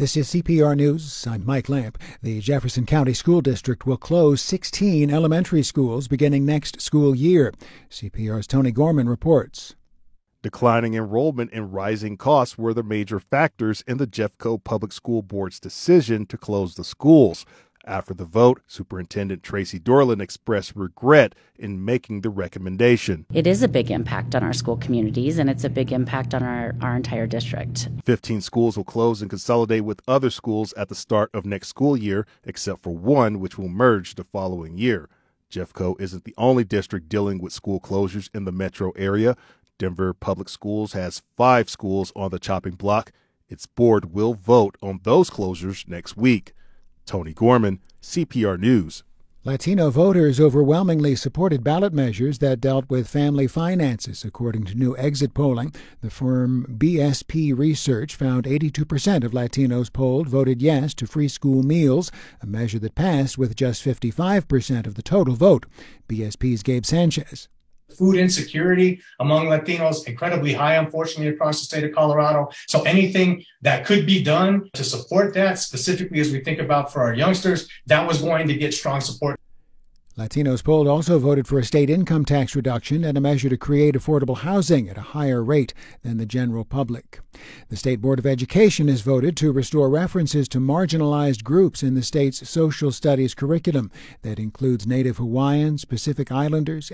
This is CPR News. I'm Mike Lamp. The Jefferson County School District will close 16 elementary schools beginning next school year. CPR's Tony Gorman reports. Declining enrollment and rising costs were the major factors in the Jeffco Public School Board's decision to close the schools. After the vote, Superintendent Tracy Dorland expressed regret in making the recommendation. It is a big impact on our school communities, and it's a big impact on our entire district. 15 schools will close and consolidate with other schools at the start of next school year, except for one, which will merge the following year. Jeffco isn't the only district dealing with school closures in the metro area. Denver Public Schools has 5 schools on the chopping block. Its board will vote on those closures next week. Tony Gorman, CPR News. Latino voters overwhelmingly supported ballot measures that dealt with family finances, according to new exit polling. The firm BSP Research found 82% of Latinos polled voted yes to free school meals, a measure that passed with just 55% of the total vote. BSP's Gabe Sanchez. Food insecurity among Latinos, incredibly high, unfortunately, across the state of Colorado. So anything that could be done to support that, specifically as we think about for our youngsters, that was going to get strong support. Latinos polled also voted for a state income tax reduction and a measure to create affordable housing at a higher rate than the general public. The State Board of Education has voted to restore references to marginalized groups in the state's social studies curriculum. That includes Native Hawaiians, Pacific Islanders,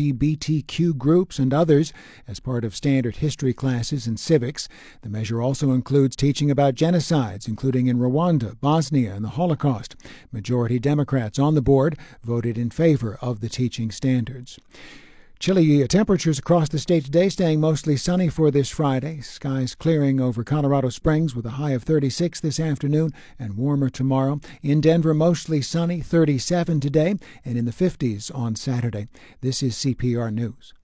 LGBTQ groups, and others as part of standard history classes and civics. The measure also includes teaching about genocides, including in Rwanda, Bosnia, and the Holocaust. Majority Democrats on the board voted in favor of the teaching standards. Chilly temperatures across the state today, staying mostly sunny for this Friday. Skies clearing over Colorado Springs with a high of 36 this afternoon and warmer tomorrow. In Denver, mostly sunny, 37 today, and in the 50s on Saturday. This is CPR News.